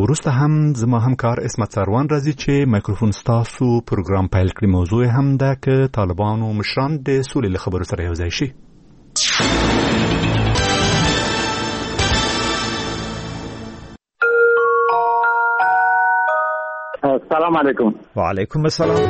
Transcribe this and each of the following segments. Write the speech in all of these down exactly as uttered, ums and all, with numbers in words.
وروسته هم زما همکار اسمت سروان راځي چې مایکروفون ستاسو پروګرام پیل کړي. موضوع هم ده که طالبان او مشران د سولې له خبرو سره یوځای شي. السلام علیکم. وعلیکم السلام.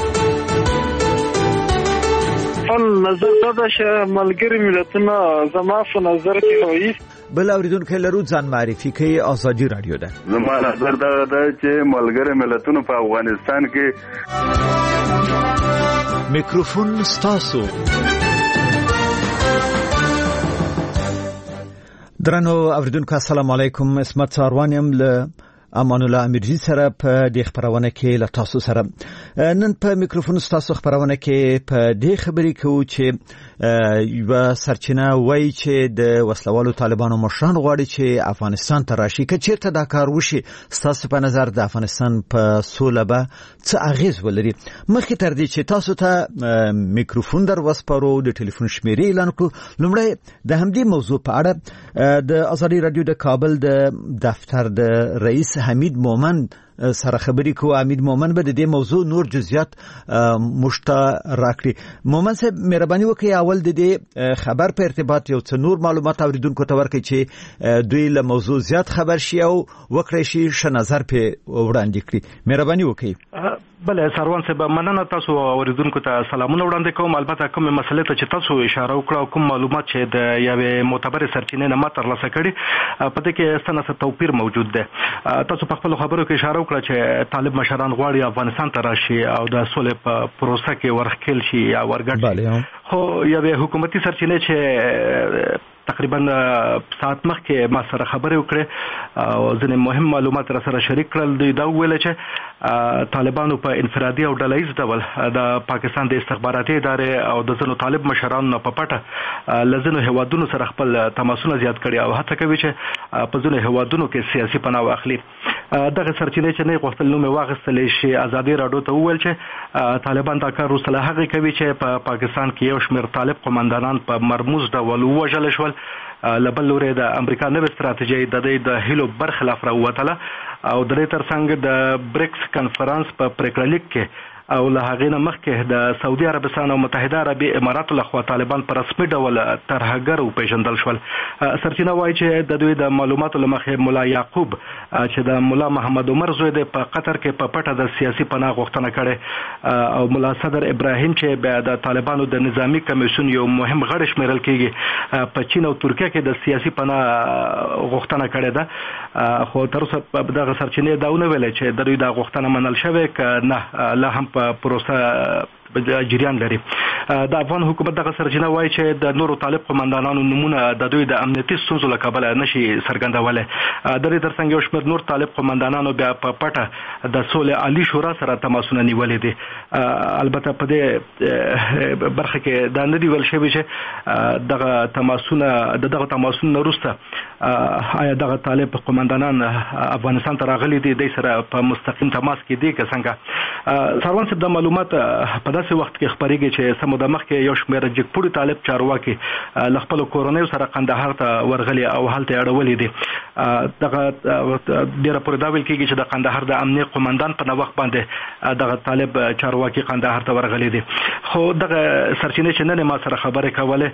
خپل نظر دا چې ملګری ملتونه زما په نظر کې هوي. بل اوریدونکو لرو ځان معرفي کوي. آزادي رادیو ده. زما نظر دا ده چې ملګری ملتونه په افغانستان کې. میکروفون ستاسو. درنو اوریدونکو السلام علیکم. اسمت ساروانیم له امان الله امیرجی سره په دې خبرونه کې له تاسو سره نن په میکروفون تاسو خبرونه کې په دې خبرې کوو چې یو سرچینه وایي چې د وسلوالو طالبانو مشران غواړي چې افغانستان ته راشي. که چیرته دا کار وشي تاسو په نظر د افغانستان په سوله به څه اغیز ولري؟ مخکې تر دې چې تاسو ته میکروفون در وسپارو د ټلیفون شمیرې اعلان کړو، لومړی د همدې موضوع په اړه د آزادي رادیو د کابل د دفتر د رئیس حمید مومن سره خبرې کوو. حمید مومن به د دې موضوع نور جزئیات مشته راکړي. مومن صاحب مهرباني وکړئ اول د دې خبر په ارتباط یو څه نور معلومات اوریدونکو ته ورکړئ چې دوی له موضوع زیات خبر شي او وکړي شي ش نظر په وړاندې کړي. مهرباني وکړئ. بله سروان صاحب مننه. تاسو اوریدونکو ته سلامونه وړاندې کوم. البته کوم مسلې ته چې تاسو اشاره وکړه او کوم معلومات چې د یوې معتبرې سرچینې نه ما ترلاسه کړي په دې کې څه نه څه توپیر موجود دی. تاسو په خپل خبرو کې اشاره وکړه چې طالب مشران غواړي افغانستان ته راشي او د سولې په پروسه کې ورخکل شي یا ورګډ. خو یوې حکومتي سرچینې چې تقریبا ساعت مخکې ما سره خبرې وکړې او ځینې مهم معلومات را سره شریک کړل. دوی دا وویل چې طالبانو په انفرادي او ډلهییز ډول د پاکستان د استخباراتي ادارې او د ځینو طالب مشرانو په پټه له ځینو هیوادونو سره خپل تماسونه زیات کړي او هڅه کوي چې په ځینو هیوادونو کې سیاسي پناه واخلي. دغه سرچینې چې نه غوښتل نوم واغستلی شي ازادي راډیو ته وویل چې طالبان دا کار وروسته له هغې کوي چې په پاکستان کې یو شمېر طالب قماندانان په مرموز ډول ووژل شول. له بل لورې د امریکا نوې ستراتیژۍ د دې د هیلو برخلاف راووتله او د دې ترڅنګ د بریکس کنفرانس په پریکړه لیک کې او له هغې نه مخکې د سعودي عربستان او متحده عربي اماراتو لخوا طالبان په رسمي ډول ترهګر وپېژندل شول. سرچینه وایي چې د دوی د معلوماتو له مخې ملا یعقوب چې د ملا محمد عمر زوی دی په قطر کې په پټه د سیاسي پناه غوښتنه کړې او ملا صدر ابراهیم چې بیا د طالبانو د نظامی کمیسیون یو مهم غړی شمیرل کېږي په چین او ترکیه کې د سیاسي پناه غوښتنه کړې ده. خو تر اوسه دغه سرچینې دا ونه ویلې چې د دوی د غوښتنه منل شوې که نه لا هم په پروسه جریان لري. د افغان حکومت دغه سرچینه وایي چې د نورو طالب قماندانانو نمونه د دوی د امنیتي ستونزو له کبله نشي څرګندولی. د دې ترڅنګ یو شمېر نور طالب قماندانانو بیا په پټه د سولې عالي شورا سره تماسونه نیولي دي. البته په دې برخه کې دا نه دی ویل شوي چې دغه تماسونه د دغه تماسونو وروسته آیا دغه طالب قماندانان افغانستان ته راغلي دي دوی سره په مستقیم تماس کې دي که څنګه. سروان صاحب دا معلومات په داسې وخت کې خپرېږي چې څه موده مخکې یو شمېر جګپوړي طالب چارواکي له خپلو کورنیو سره قندهار ته ورغلي او هلته یې اړولي دي. دغه ډېره پورې دا ویل کېږي چې د قندهار د امنیه قماندان په نوښت باندې دغه طالب چارواکي قندهار ته ورغلي دي. خو دغه سرچینې چې نن ما سره خبرې کولې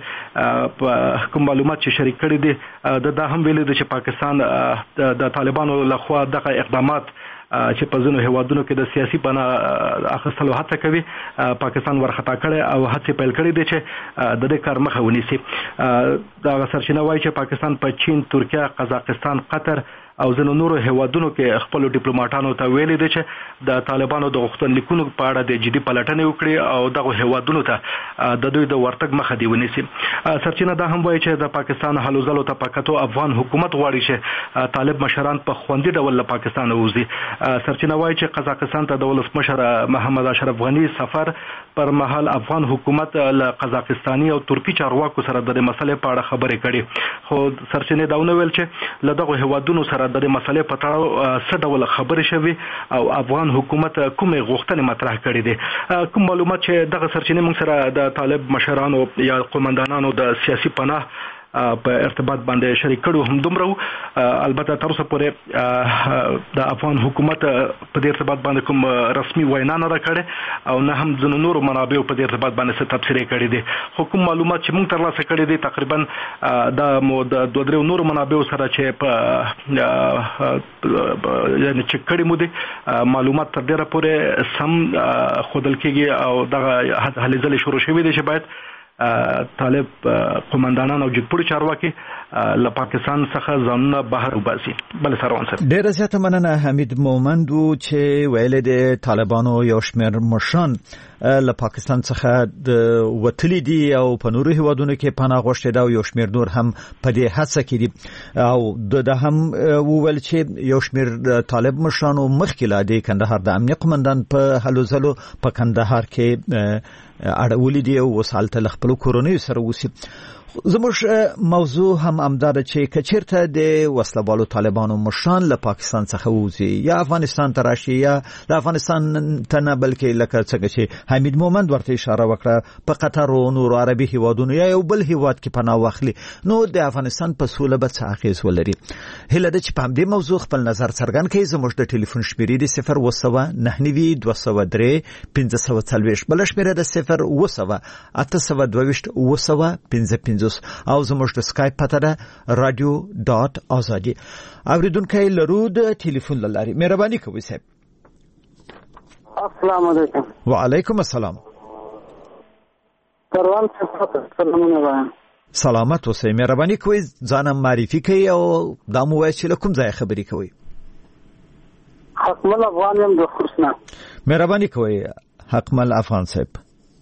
په کوم معلومات چې شریک کړي دي د دا هم ویلي دي چې پاکستان د طالبانو لخوا دغه اقدامات چې په ځینو هیوادونو کې د سیاسي پناه اخیستلو هڅه کوي پاکستان ورخطا کړی او هڅې پیل کړي دي چې د دې کار مخه ونیسي. دغه سرچینه وایي چې پاکستان په چین، ترکیه، قزاقستان، قطر او ځینو نورو هیوادونو کې خپل ډیپلوماټانو ته ویلي دي چې د طالبانو د غوښتنلیکونو په اړه د جدي پلټنې وکړي او دغه هیوادونو ته د دوی د ورتګ مخه دی ونیسي. سرچینه دا هم وایي چې د پاکستان هلو ځلو ته په کتو افغان حکومت غواړي چې طالب مشران په خوندي ډول له پاکستان ووځي. سرچینه وایي چې قزاقستان ته د ولسمشر محمد اشرف غني سفر پر مهال افغان حکومت له قزاقستاني او ترکی چارواکو سره د مسلې په اړه خبرې کړي. خو سرچینه دا ونه ویل چې له دغه هیوادونو سره د مسلې په تړاو څه ډول خبرې شوي او افغان حکومت کومې غوښتنې مطرح کړي دي. کوم معلومات چې دغه سرچینې موږ سره د طالب مشرانو یا قومندانانو د سیاسي پناه په ارتباط باندې شریک کړو هم دومره البته تر اوسه پورې د افغان حکومت په دې ارتباط باندې کوم رسمي وینا نه راکړي او نه هم ځینو نورو منابعو په دې ارتباط باندې څه تبصرې کړې دي. خو کوم معلومات چې موږ ترلاسه کړي دي تقریبا د مو د دوه درې نورو منابعو سره چې په یعنی چې کړي مو دي معلومات تر ډیره پورې سم خودل کېږي او دغه هلې ځلې شروع شوې دي چې باید طالب قومندانان او جګپوړي چارواکي له پاکستان څخه ځانونه بهر وباسي. بل سروان صاحب ډیره زیاته مننه. حمید مومند چې ویل دي طالبانو یو شمېر مشران له پاکستان څخه د وتلی دي او په نورو هیوادونو کې پناه غوښتي دا یو شمېر نور هم په دې هڅه کې دي او د هم وویل چې یو شمېر طالب مشرانو مخکې لا دي کندهار د امنیت قومندان په هلو ځلو په کندهار کې اړولې دي او وسالته خپل کورونی سره وسی. زموږ موضوع هم امدار چې کچیرته د وسلوالو طالبانو مشران له پاکستان څخه وځي یا افغانستان ته راشي یا د افغانستان ته نه بلکې لکه څنګه چې حمید مومند ورته اشاره وکړه په قطر او نورو عربي هیوادونو یا یو بل هیواد کې پناه واخلي نو د افغانستان په سوله به څه اغیز ولري. هله د چې په همدې موضوع خپل نظر څرګند کړي. زموږ د ټلیفون شمیرې د صفر اوه سوه نهه نوي دوه سوه درې پنځه سوه څلوېښت بل شمیره د صفر اوه سوه اته سوه دوه ویشت اوه سوه پنځه پنځوس او زموږ د سکایپ پته ده رادیو ډاټ ازادي. اوریدونکو لرو د ټلیفون لاري مهرباني کوئ صاحب. السلام علیکم. وعلیکم السلام. کاروان څخه سلامونه وایم. سلامت اوسئ. مهرباني کوئ ځان معرفي کړئ او دا مو وایي چې له کوم ځای خبرې کوئ. حقمل افغان یم د خوشنا. مهرباني کوئ حقمل افغان صاحب.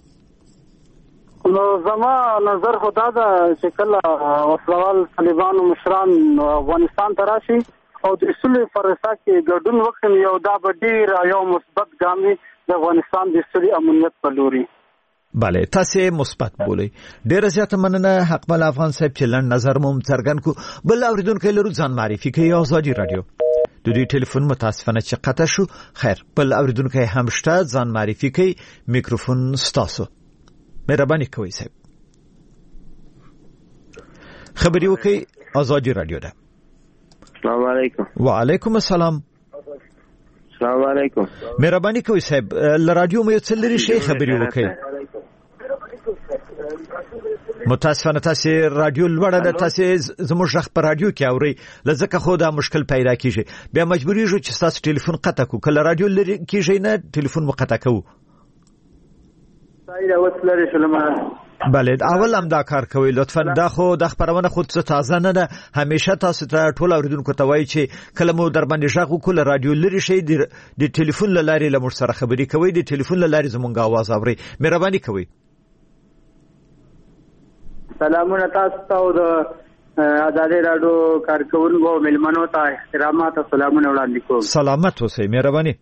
نو زما نظر خدا دا چې کله وسلوال طالبانو مشران افغانستان ته راشي او د اصول فرصت کې ګډون وکړي یو دا به ډیر یو مثبت ګام دی د افغانستان د اصلي امنیت په لوري. بله تاسو مثبت بولی. ډیر زیات مننه حقمل افغان صاحب چې لن نظر مو څرګند کو. بل اوریدونکو لرو ځان معرفي کوي ازادي رادیو. د دې ټلیفون متاسفانه چې قطع شو. خیر بل اوریدونکو هم شته ځان معرفي کوي. میکروفون ستاسو. مهرباني کوئ صاحب. خبري وکي ازادي رادیو ده. السلام علیکم. وعلیکم السلام. السلام علیکم. مهرباني کوئ صاحب ل رادیو مې څلري شي خبري وکي. متاسفانه تاسو رادیو لوړه ده. تاسو زموږ ځخ په رادیو کې اوري لزکه خو دا مشکل پیدا کیږي. بیا مجبوری جو چې تاسو ټلیفون قطع کو. کله رادیو لري کیږي نه ټلیفون مو قطع کو. بله اول هم دا کار کوي لطفا. دا خو د خبرونه خود څه تازه نه ده. همیشه تاسو ته ټول اوریدونکو ته وایي چې کله مو در باندې ژغ وکړو رادیو لري شي د ټلیفون لاري له موږ سره خبري کوي. د ټلیفون لاري زمونږ आवाज اوري. مهرباني کوي. سلامونه تاسو ته د ازادي رادیو کارکونکو ملمنو ته احترامات او سلامونه وړاندې کوم. سلامت اوسئ. مهرباني.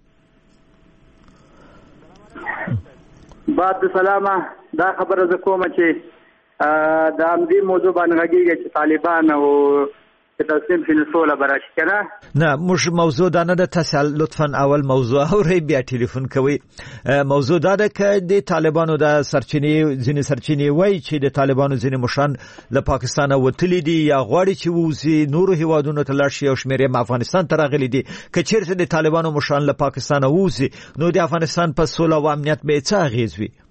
بعد سلامه دا خبره ز کوم چې د امدی موضوع باندې غږیږي چې طالبان او تسلیم شنو سوله براشي کنه. نه موږ موضوع دا نه ده. تاسو لطفا اول موضوع اورئ بیا ټلیفون کوي. موضوع دا ده چې د طالبانو د سرچینې ځینې سرچینې وایي چې د طالبانو ځینې مشران له پاکستان وتلی دي یا غواړي چې ووځي نورو هیوادونو ته لاړ شي او شمېر یې افغانستان ته راغلي دي. که چیرته د طالبانو مشران له پاکستان ووځي نو د افغانستان په سوله او امنیت به څه اغیز وي؟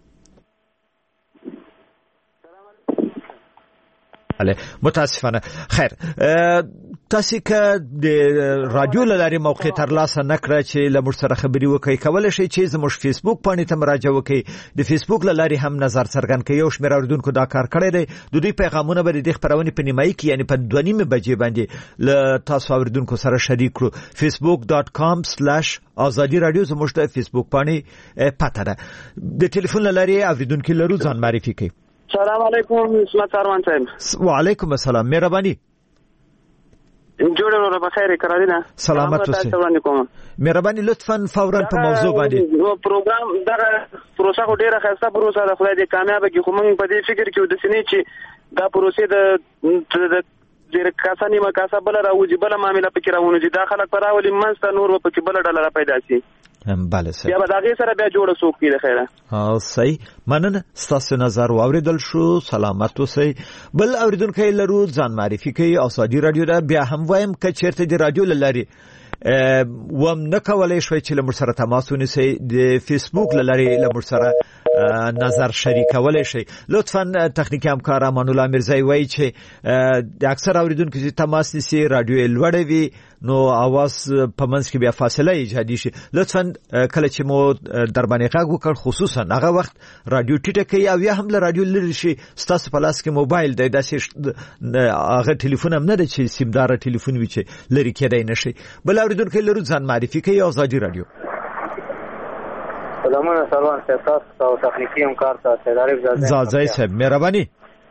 متاسفانه. خیر تاسو که د رادیو لاري موقع ترلاسه نکړه چې لمر سره خبري وکړي کولای شئ چې زموږ فیسبوک باندې ته مراجعه وکړئ. د فیسبوک لاري هم نظر څرګند کړئ. یو شمېر اوریدونکو دا کار کړی دی. د دوی پیغامونه به د خبرونه په نیمایي کې یعنی په دوه نیمه بجې باندې ل تاسو اوریدونکو سره شریک کړو. facebook dot com slash ازادي رادیو زموږ د فیسبوک باندې پته ده. د ټلیفون لاري اوریدونکو لرو ځان معرفي کړئ. السلام علیکم اسمت سروان صاحب. وعلیکم السلام. مهرباني. جوړ ورو په خیر کړی نه. سلامت اوسئ. مهرباني لطفا فورا په موضوع باندې. نو پروګرام دا پروسه خو ډیره خاصه پروسه ده. خدای دې کامیاب کړي. خو موږ په دې فکر کې د سینې چې دا پروسه د ډېر کاسه نیمه کاسه بل راوځي بل معاملې پکې راوونځي دا خلک پر راولي منځ نور پکې بل ډله را پیدا شي بله سه بیا به دغه سره بیا جوړ سوق کړي خیره ها صحیح مننه ستاسو نظر واوریدل شو سلامت اوسئ بل اوریدونکو لرو ځان معرفي کوي ازادي رادیو دا بیا هم وایم ک چیرته دی رادیو لري و نه کولای شوي چې له سره تماس ونیسئ د فیسبوک لري له سره نظر شریکولای شي لطفا تخنیکی همکار امان الله میرزایی وایي چې د اکثر اوریدونکو چې تماس نیسي رادیو لوړ وي نو आवाज په منځ کې بیا فاصله ایجادي شي لطفا کله چې مو در باندې غږ وکړ خصوصا هغه وخت رادیو ټیټه کوي او یا هم له رادیو لري شي ستاسو په لاس کې موبایل دی داسې هغه ټلیفون هم نه دی چې سیمدار ټلیفون وي چې لري کېدای نشي بل اوریدونکو لرو ځان معرفي کوي ازادي رادیو سلامونه سلام تاسو او تخنیکی همکار تاسو عارف زاده زاده صاحب مهرباني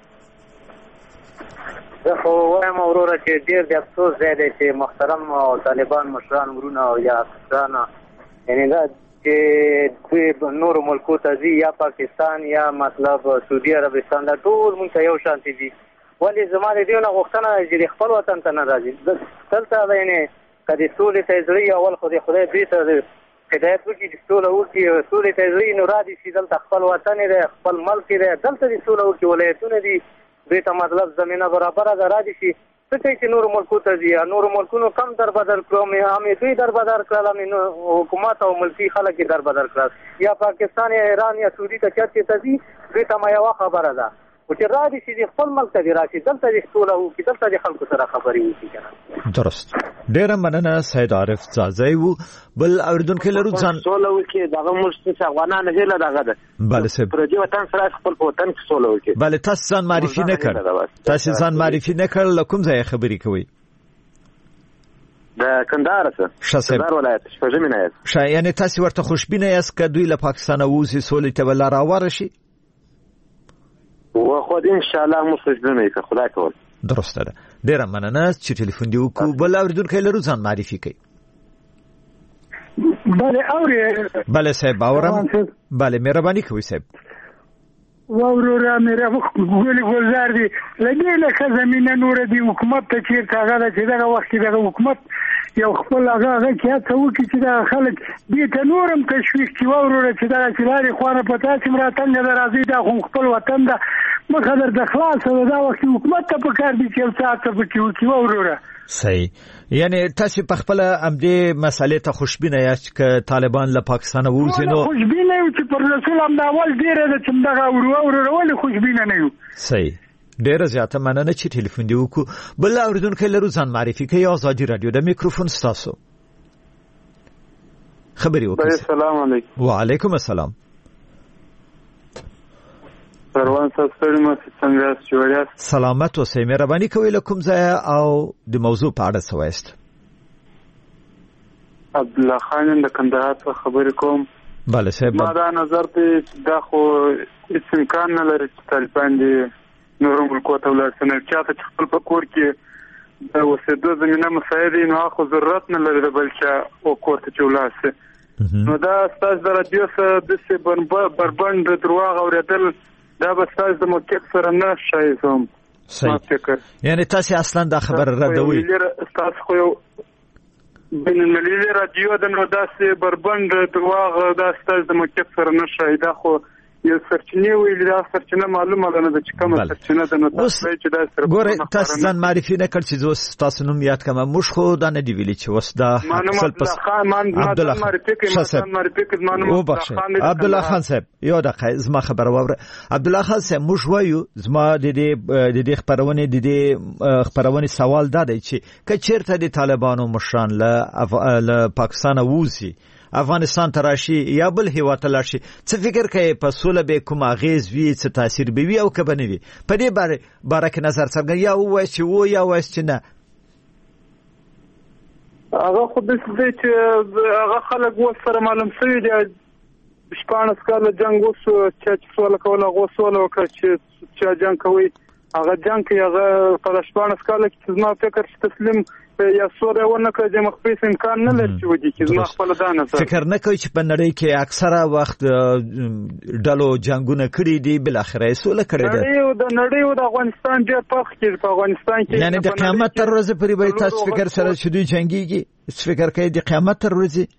زه خو وایم وروره چې ډېر د افسوس ځای دی چې محترم او طالبان مشران ورونه او یا افسران یعنی دا چې دوی نورو ملکو ته ځي یا پاکستان یا مطلب سعودي عربستان دا ټول مونږ ته یو شانتي دي ولې زما د دې نه غوښتنه چې خپل وطن ته نه راځي دلته یعنی که د سولې ته زړی اول خو د خدای دوی ته هدایت وکړي چې سوله وکړي سولې ته زړی نو را دي چې دلته خپل وطن دی خپل ملک دی دلته د سوله وکړي ولایتونه دي دوی ته مطلب زمینه برابره ده را دي شي څه کوي چې نورو ملکو ته ځي نورو ملکونو کم در بدر کړو همې دوی در بدر کړل همې حکومت او ملکي خلک یې در بدر کړل یا پاکستان یا ایران یا سعودي ته چېرته ته ځي دوی ته یوه خبره ده خو چې را دي چې د خپل ملک ته دې راشي دلته دې سوله وکړي دلته دې خلکو سره خبرې وکړي که درست ډېره مننه سید عارف ځاځی و بل اوریدونکو لرو ځان سوله وکړي دغه موږ چې افغانان هیله دغه ده بله صاحب پر دې وطن سره خپل وطن کې سوله وکړي بله تاسو ځان معرفي نه کړ تاسو ځان معرفي نه کړ له کوم ځای خبرې کوئ د کندهار څخه کندهار ولایت شپږمې نه یاست ښه یعنې تاسو ورته خوشبینه یاست که دوی له پاکستانه ووځي سولې ته به لاره هواره شي و خو ان شاء الله مو سجدونه که خدای کول درسته ده ډیره مننه چې ټلیفون دی وکړو بل اوریدونکو لرو ځان معرفي کوي بله اوري بله صاحب اورم بله مهرباني کوئ صاحب وورورا مې ګولې ګلزار دي لګې لکه زمینه نور دی حکومت ته چیرته هغه ده چې دغه وخت کې دغه حکومت یو خپل هغه هغه چې هڅه وکړي چې دغه خلک دې ته نور هم تشویق کړي وورورا چې دغه چې لارې خوانه په تاسې هم راتنګه ده راځئ دا خو خپل وطن ده مخه درته خلاصه ده دا وخت حکومت ته پکار دي چې یو څه هڅه پکې وکړي وورورا صحیح یعنی تاسو په خپل امدې مسالې ته خوشبینه یاست چې طالبان له پاکستان ووځي نو خوشبینه یو چې پر رسول هم دا اول ډیره ده چې دغه وروره ولې خوشبینه نه یو صحیح ډیره زیاته مننه چې ټلیفون دی وکړو بل اوریدونکو لرو ځان معرفي کوي ازادي رادیو د میکروفون ستاسو خبري وکړئ السلام علیکم وعلیکم السلام پروان صاحب ستړي مو څنګه جوړیاست سلامت اوسئ مهرباني کوئ له کوم ځای او د موضوع په اړه څه وایست عبد الله خان د کندهار څخه خبرې کوم بله صاحب ما دا نظر دی دا خو هیڅ امکان نه لري چې طالبان دي نورو ملکو ته ولاړ شي نه چاته چې خپل په کور کې د اوسېدو زمینه مساعد وي نو خو ضرورت نه لري د بل چا او کور ته چې ولاړ شي نو دا ستاسو د رادیو څخه داسې بربنډ درواغ اورېدل دا به ستاسو د موقعیت سره نه ښایي زه صحیح یعنی تاسو اصلا دا خبره ردوئ ستاسو خو یو بین المللي رادیو د نو داسې بربنډ درواغ دا ستاسو د موقعیت سره نه ښایي دا خو یو سرچینه ویل دا سرچینه معلومه ده نه چې کومه سرچینه ده نو تاسو چې دا سره ګوره تاسو ځان معرفي نه کړ چې زه تاسو نوم یاد کوم موږ خو دا نه دی ویلي چې وس دا اصل پس عبد الله خان عبد الله خان صاحب یو دقیقه زما خبره واوره عبد الله خان صاحب موږ وایو زما د دې د دې خبرونه د دې خبرونه سوال دا دی چې کچیرته د طالبانو مشران له پاکستان ووزي افغانستان ته راشي یا بل هیواد ته راشي څه فکر کوي په سوله به کوم اغیز وي څه تاثیر به وي او که به نه وي په دې باره باره کې نظر څرګند یا ووایي چې و یا وایي چې نه هغه خو داسې دی چې هغه خلک اوس سره معلوم شوي دي شپاړس کاله جنګ وشو چا چې سوله کوله هغه سوله وکړه چې چا جنګ کوي هغه جنګ کوي هغه په شپاړس کاله کې زما فکر چې تسلیم کړ یا سوله ونه کړ د مخفیس امکان نه لري چې ودی چې ما خپل دانه فکر نه کوي چې په نړۍ کې اکثره وخت ډلو جنگونه کړي دي بل اخره سوله کړي ده نړۍ او د نړۍ او د افغانستان ډېر پخ کې په افغانستان کې یعنی د قیامت تر ورځې پورې به تاسو فکر سره شدي جنگيږي فکر کوي د قیامت تر ورځې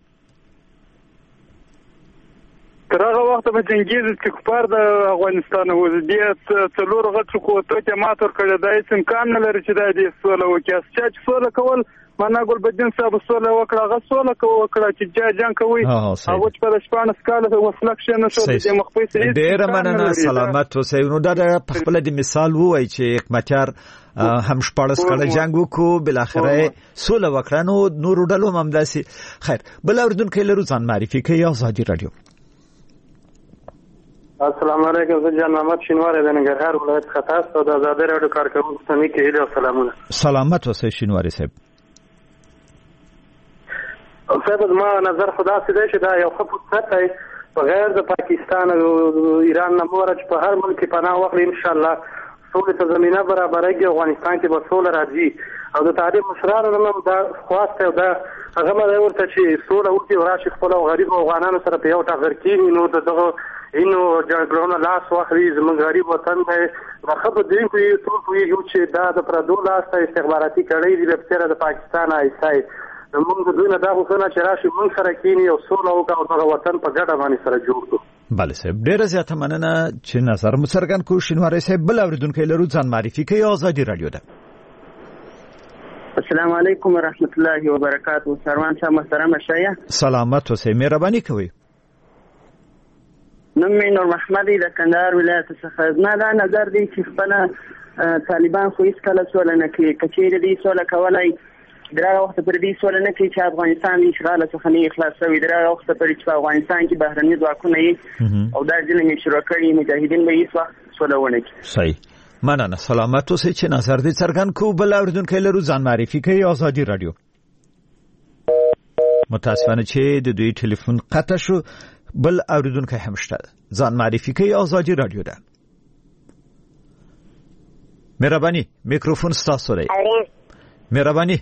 تر هغه وخت به جنگیږي چې کفار د افغانستان وزدي څلور غټ قوتو ته ماتور کړی دا هیڅ امکان نه لري چې دا دې سوله وکړي چې سوله کول معنا ګل بدین صاحب سوله وکړه هغه سوله وکړه چې جا جنگ کوي هغه چې په شپانه سکاله وسلک شنه شو د مخفیس ډیر مننه سلامت اوسئ نو دا په خپل د مثال وای چې حکمتیار هم شپارس کړه جنگ وکړو بل اخره سوله وکړه نو نور ډلو هم داسي خیر بل اردن کې لرو ځان معرفي کوي آزادي رادیو السلام علیکم زه جان محمد شینواری د ننګرهار ولایت خطاست او د آزادۍ راډیو کارکوونکو ته مې هیله او سلامونه سلامت اوسئ شینواری صاحب صاحب زما نظر خدا سي دی چې دا یو ښه فرصت دی بغیر د پاکستان او ایران نه موره چې په هر ملک کې پناه واخلي انشاءالله سولې ته زمینه برابرېږي افغانستان کې به سوله راځي او د تعلیم مشرانو نه هم دا خواست او دا هغه مې ورته چې سوله وکړي او راشي خپل غریب افغانانو سره په یو ټغر کېني نو دغه اینو جګړونه لاس واخلي زموږ غریب وطن دی د خبر دین کوي ټول کوي چې دا د پردو لاس ته استخباراتي کړي دي په تیر د پاکستان ایسای موږ د دوی نه دا غوښتنه چې راشي موږ سره کېني او سوله وکړو او د وطن په ګډه باندې سره جوړ کړو بله صاحب ډیره زیاته مننه چې نظر مو څرګند کړو شینواری صاحب بل اوریدونکو لرو ځان معرفي کوي آزادي رادیو ده السلام علیکم ورحمت الله وبرکاته سروان صاحب محترم شایع سلامت اوسئ مهرباني کوئ نوم مې نور محمدی د کندهار ولایت څخه زما دا نظر دی چې خپل طالبان خو هیڅ کله سوله نه کوي کچېرې دې سوله کولای دغه وخت پر دې سوله نه کوي چې افغانستان د اشغال څخه نه خلاص شوی دغه وخت پر چې افغانستان کې بهرني ځواکونه یې او دا ځینې شروع کړي مجاهدین به هیڅ وخت سوله ونه کوي صحیح مننه سلامت اوسئ چې نظر دې څرګند کو بل اوریدونکو لرو ځان معرفي کوي آزادي رادیو متاسفانه چې د دوی ټلیفون قطع شو بل اوریدونکو هم شته ځان معرفي کوي آزادي رادیو ده مهرباني میکروفون ستاسو دی مهرباني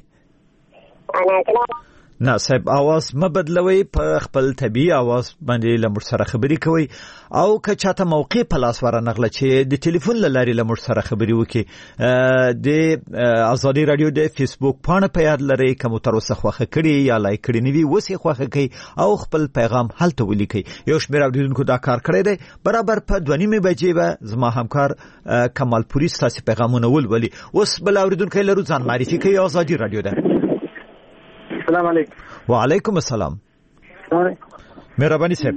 نه صاحب आवाज م بدلوي په خپل طبيعي आवाज باندې لمر سره خبري کوي او که چاته موقع په لاس ورنغله چې د ټلیفون لاري لمر سره خبري وکي د آزادي رادیو د فیسبوک پاڼه په یاد لري کوم تر اوسه خوخه کړي یا لایک کړي نیوي وسی خوخه کوي او خپل پیغام هلته ولیکي یو شمېر اوریدونکو دا کار کړی دی برابر په دوه نیمه بجې به زما همکار کمال پوری ستاسو پیغامونه ولولي اوس بل اوریدونکو لرو ځان معرفي کوي آزادي رادیو ده السلام علیکم وعلیکم السلام مهرباني صاحب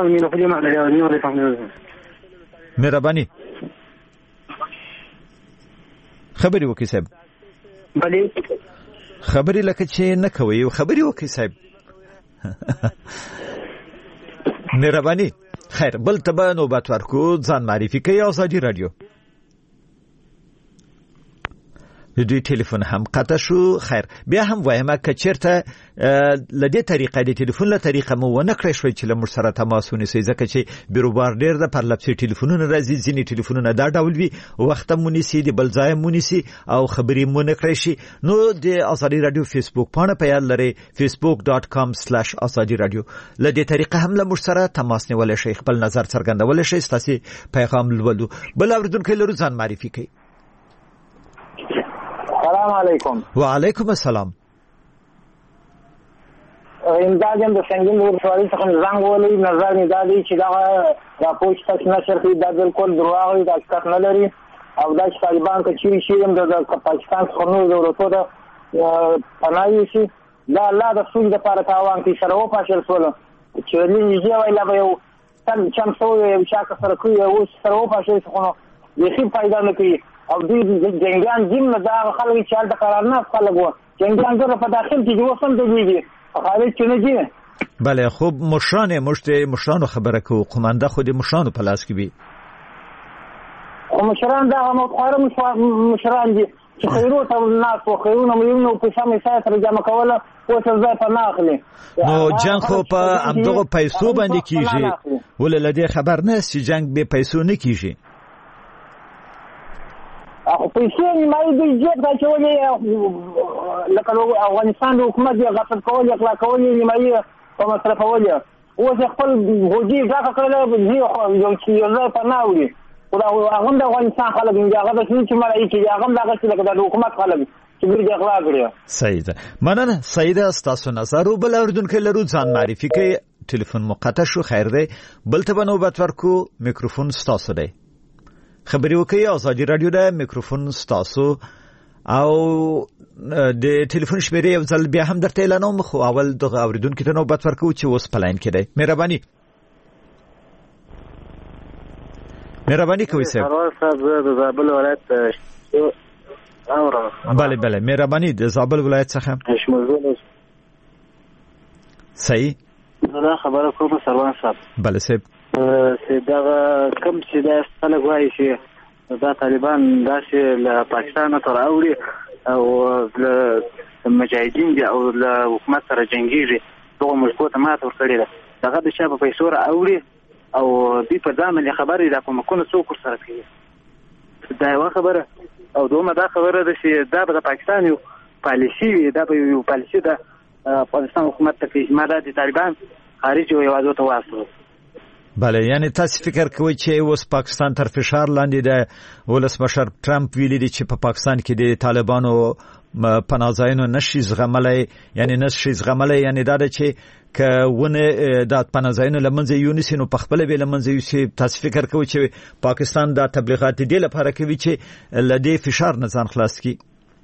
مهرباني خبري وکي صاحب بلی خبري لکه چې نه کوي خبري وکي صاحب مهرباني خیر بل تبه نوبت ورکو ځان معرفي کوي آزادي رادیو د دوی ټلیفون هم قطع شو خیر بیا هم وایم که چیرته لدې طریقې د ټلیفون له طریقه مو ونه کړی شوی چې لمر سره تماس ونیسئ ځکه چې بیروبار ډیر د پرلپسې ټلیفونونه راځي ځینې ټلیفونونه دا ډول وي وخت مو نیسي د بل ځای مو نیسي او خبرې مو نه کړی شي نو د آزادي رادیو فیسبوک پاڼه په یاد لرئ فیسبوک ډاټ کام سلیش آزادي رادیو لدې طریقه هم لمر سره تماس نیولی شئ خپل نظر څرګندولی شئ ستاسو پیغام لولو بل اوریدونکو لرو ځان معرفي کوي السلام علیکم وعلیکم السلام امدادم د سنگین ورسوالۍ څخه زنګ ولې نظر مې دا دی چې دا راپور چې تاسو نشر کړی دا بالکل دروغ دی دا حقیقت نه لري او دا چې طالبان که چیرې شي د پاکستان څخه نور دولتو ته پناه شي دا الله د سولې دپاره تاوان کوي سره وپاشل سوله چې نیږدې وای لا به یو تن چم سوی یو چا که سره کوي اوس سره وپاشل شي خو نو بیخي فایده نه کوي او دوی جنگیان دین نه دا خلک چې هلته قرار نه خلک وو جنگیان زره په داخل کې چې اوس هم دېږي په خارج کې نه دي بله خوب مشران موږ د مشرانو خبره کوو قومنده خو د مشرانو په لاس کې وي خو مشران دا مخواره مشران دي چې خیرو ته ناس و خیرونه ملیونه پیسه میسه سره جمع کوله اوس ځای په نه اخلي نو جنګ خو په همدغو پیسو باندې کېږي ولې له دې خبر نه چې جنګ بې پیسو نه کېږي خو پیسې نیمایي دوی جیب ته اچولې لکه افغانستان د حکومت یې غصب کول یې اقلا کول یې نیمایي په مصرفول یې اوس یې خپل بوجي ډکه کړله ځي یو ځای پناه وړي خو هغه هم د افغانستان خلک دي هغه داسې نه چې مړه کېږي هغه هم دغسې لکه د حکومت خلک چې دوی دې اقلا کړي. صحیح ده، مننه سعیده ستاسو نظر. او بل اورېدونکی لرو، ځان معرفي کوي. ټلیفون مقطع شو، خیر دی. بل ته به نوبت ورکو، میکروفون ستاسو دی. خبرې وکړئ، ازادي راډیو ده، میکروفون ستاسو. او د ټلیفون شمیرې یو ځل بیا هم درته اعلانوم، خو اول دغه اورېدونکي ته نوبت ورکو چې اوس په لاین کې دی. مهرباني مهرباني کوئ صاحب. سرور صاحب زه د زابل ولایت اورم. بله بله مهرباني د زابل ولایت څخه. شمزول صحیح. دا خبره کوم سروان صاحب. بله صاحب. چې دا کوم چې دا خلک وایي چې دا طالبان داسې له پاکستان تر اوړي او له مجاهدین دي او له حکومت سره جنګیږي، دغه ملکو ته ماته ورکړې ده. دغه د چا په پیسو راوړي او دوی په ځان باندې خبرې دا کومکونه څوک ورسره کوي. دا یوه خبره. او دومره دا خبره ده چې دا به د پاکستان یو پالیسي وي، دا به یو پالیسي ده افغانستان حکومت ته کوي. ما دا د طالبان خارجي هېوادو ته واستول. بله، یعنی تاسو فکر کوئ چې اوس پاکستان تر فشار لاندې ده. ولسمشر ټرمپ ویلي دی چې په پاکستان کې د طالبانو پناهځایونه نشي زغملی، یعنی نشي زغملی، یعنی دا ده چې که ونه د پناهځایونه له منځه یونیسي نو پخپله به له منځه یوسي. تاسو فکر کوئ چې پاکستان دا تبلیغات دې لپاره کوي چې له دې فشار نه ځان خلاص کړي؟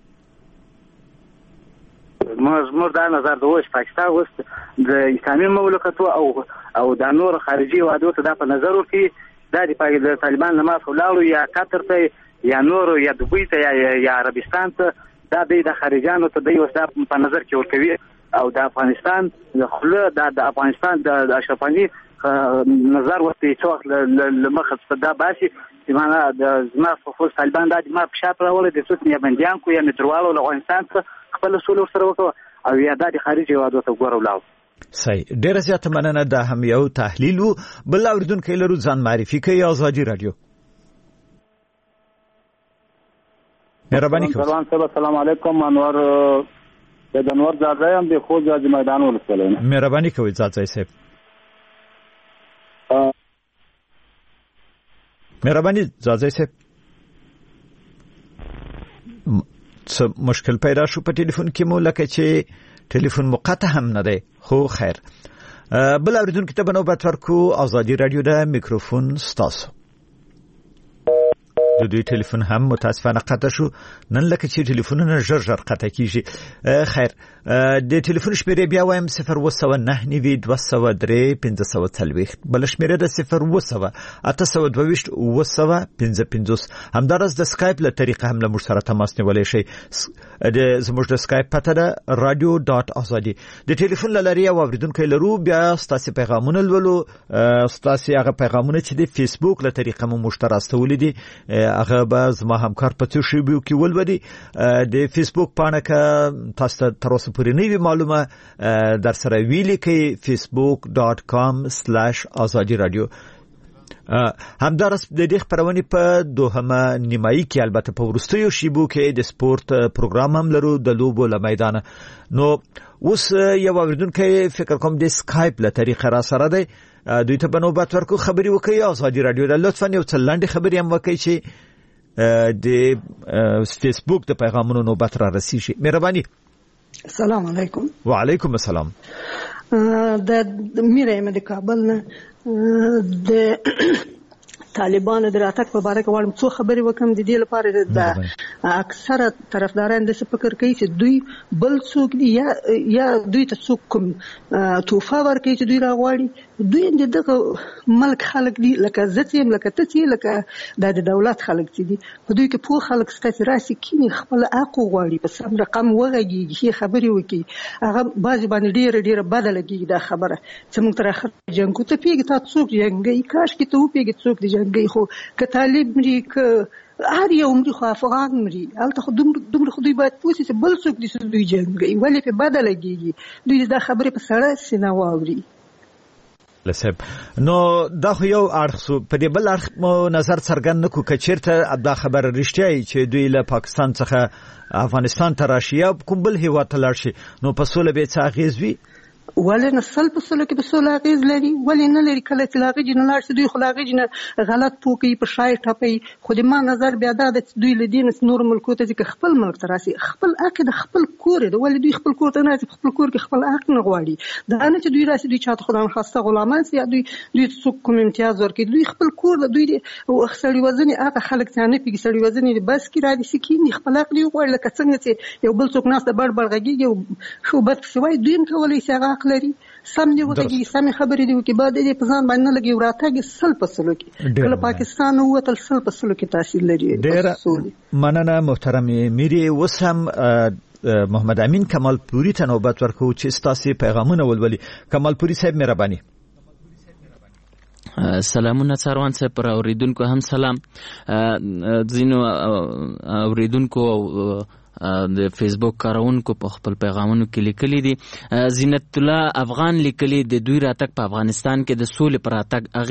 زموږ دا نظر ده چې پاکستان اوس د اسلامي مملکتو او او د نور خارجي هېوادو ته دا په نظر ورکوي دا د طالبان له ماسه ولاړو یا قطر ته یا نورو یا دوبۍ ته یا عربستان ته، دا دی د خارجیانو ته دی اوس دا په نظر کې ورکوي. او د افغانستان د خوله دا د افغانستان د اشرف غني نظر ورته څه وخت له مخه دا باسي چې معنا د زما په طالبان دا د ما په شاپ راولي د څوک نه بنديان کو یا متروالو له افغانستان څخه خپل سولو سره وکړو او یا د خارجي هېوادو ته ګورو لاو. صحیح، ډیره زیاته مننه. دا هم یو تحلیل وو. بل اوریدونکي لرو، ځان معرفي کوي. ازادي راډیو. مهرباني کوئ. السلام علیکم. انور د انور زاده هم د خوځ د میدان ولسوالۍ. مهرباني کوئ زاده صاحب. مهرباني زاده صاحب. څه مشکل پیدا شو په ټلیفون کې مو، لکه چې ټلیفون مقطع هم نه دی، خو خیر. بل اوریدونکي ته به نوبت ورکو. ازادي راډیو ده، میکروفون ستاسو. د دوی ټلیفون هم متاسفانه قطع شو نن، لکه چې ټلیفونونه ژر ژر قطع کیږي. خیر، د ټلیفون شمیرې بیا وایم صفر اوه سوه نهه نوي دوه سوه درې پنځه سوه څلوېښت. بله شمیره ده صفر اوه سوه اته سوه دوه ویشت اوه سوه پنځه پنځوس. همداراز د سکایپ له طریقه هم له موږ سره تماس نیولی شئ. زموږ د سکایپ پته ده رادیو ډاټ ازادي. د ټلیفون له لارې یو اورېدونکی لرو، بیا ستاسې پیغامونه لولو. ستاسې هغه پیغامونه چې د فیسبوک له طریقه مو موږ ته راستولي دي هغه به زما همکار په څو شیبو کې ولولي. د فیسبوک پاڼه که تاسو ته تر اوسه پورې نه وي معلومه، در سره ویلي کوي فیسبوک ډاټ کام سلاش ازادي راډیو. همدارس د دې خبرونه په دوهمه نیمایي کې، البته په وروستیو شیبو کې د سپورت پروګرام هم لرو د لوبو له میدان. نو اوس یو اوریدونکی فکر کوم د سکایپ له طریقه را سره دی، دوی ته به نوبت ورکو. خبرې وکړئ ازادي راډیو ته. لطفا یو څه لنډې خبرې هم وکړئ چې د فیسبوک د پیغامونو نوبت را رسیږي. مهرباني. السلام علیکم. وعلیکم السلام. د میره مې د کابل نه د طالبانو د راتګ په اړه کوم څو خبرې وکم. د دې لپاره د اکثره طرفداران د فکر کوي چې دوی بل څوک دی یا یا دوی ته څوک کوم توفه ورکوي چې دوی راغواړي. دوی دغه ملک خلک دي، لکه زه چې یم، لکه ته چې یې، لکه دا د دولت خلک چې دي. په دوی کې پوه خلک شته چې راسي کینې خپل حق وغواړي، په سم رقم وغږېږي، ښې خبرې وکړي. هغه بعضې باندې ډېره ډېره بده لګېږي دا خبره چې موږ تر اخره جنګو. ته پوهېږې تا څوک جنګوي؟ کاشکې ته وپوهېږې څوک د جنګوي. خو که طالب مري، که هر یو مري، خو افغان مري. هلته خو دومره خو دوی باید پوه شي چې بل څوک دي چې دوی جنګوي. ولې پرې بده لګېږي؟ دوی دا خبرې په سړه سینه واوري. مطلع صاحب نو دا خو یو اړخ سو په دې بل اړخ مو نظر څرګند نکو کچیرته دا خبر رښتیا چې دوی له پاکستان څخه افغانستان ته راشي یا کوم بل هیواد ته لاړ شي نو په سوله به څه اغیز وي ولې نه سل په سلو کې په سوله اغیز لري ولې نه لري کله چې لاغې جن لاړ شي دوی خو لاغې جن غلط پوکي په شای ټپي خو د ما نظر بیا دا د دوی لدین نور ملکو ته چې خپل ملک ته راسي خپل عقد خپل کور دی ولې دوی خپل کور ته نه راسي خپل کور کې خپل حق نه غواړي دا نه چې دوی راسي دوی چاته خدای خواسته غلامان سي دوی دوی څوک کوم امتیاز ورکړي دوی خپل کور دوی او خسري وزن هغه خلک ته نه پیږي سړي وزن بس کې را دي سکینی خپل عقد غواړي لکه څنګه چې یو بل څوک ناس ته بړ بړ غږیږي شو بد شوی دوی هم کولای شي هغه عقل لري سم دی وګړي سم خبرې دی کې بعد دې په ځان باندې لګي وراتګ سل په سلو کې کله پاکستان او تل سل په سلو کې تاثیر لري ډېر مننه محترم میری وسم محمد امین کمال پوری ته نوبت ورکو چې تاسو پیغامونه ولولي کمال پوری صاحب مهرباني سلامونه څاروان صاحب پر اوریدونکو هم سلام زینو اوریدونکو د فیسبوک کارونکو په خپل پیغامونو کې لیکلي دي زینت الله افغان لیکلي د دوی راتګ په افغانستان کې د سولې پر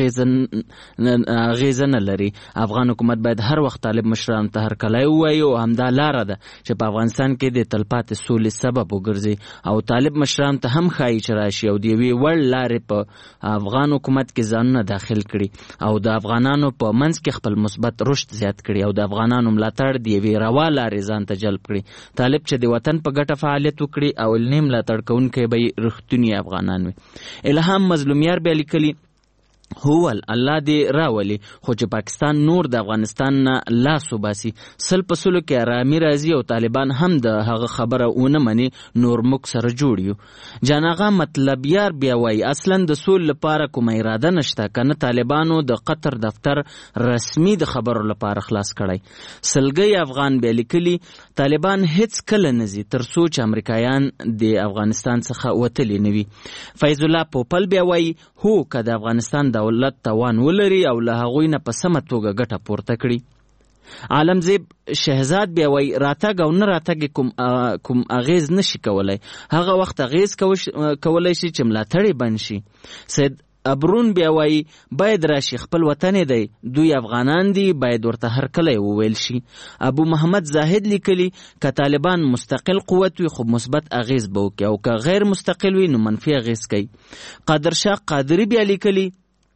راتګ اغیزه نه لري افغان حکومت باید هر وخت طالب مشران ته هرکلی ووایي او همدا لاره ده چې په افغانستان کې د تلپاتې سولې سبب وګرځي او طالب مشران ته هم ښایي چې راشي او د یوې وړ لارې په افغان حکومت کې ځانونه داخل کړي او د افغانانو په منځ کې خپل مثبت رشد زیات کړي او د افغانانو ملاتړ د یوې روا لارې ځان ته جلب کړي طالب چې د وطن په ګټه فعالیت وکړي او نیم ملاتړ کوونکی به رښتونی افغانان وي الهام مظلومیار بیا لیکلي هوول الله دې راولي خو چې پاکستان نور د افغانستان نه لاس وباسي سل په سلو کې ارامي راځي او طالبان هم د هغه خبره ونه مني نور موږ سره جوړ یو جاناغه مطلب یار بیا وایي اصلا د سول لپاره کومه اراده نشته کنه طالبانو د قطر دفتر رسمي د خبرو لپاره خلاص کړی سلګي افغان بیا لیکلي طالبان هیڅ کله نزي تر څو چې امریکایان د افغانستان څخه وتلی نه وي فیض الله پوپل بیا وایي هو که د افغانستان دولت توان ولري او له هغوی نه په سمه توګه ګټه پورته کړي عالمزیب شهزاد بیا وایي راتګ او نه راتګ کوم کوم اغیز نشي کولای هغه وخت اغیز کولای شي چې ملاتړ بند شي سید ابرون بیا وایي باید راشي خپل وطن دی دوی افغانان دي باید ورته هرکلی وویل شي ابو محمد زاهد لیکلي که طالبان مستقل قوت وي خو مثبت اغیز به وکړي او که غیر مستقل وي نو منفي اغیز کوي قادر شاه قادری بیا لیکلي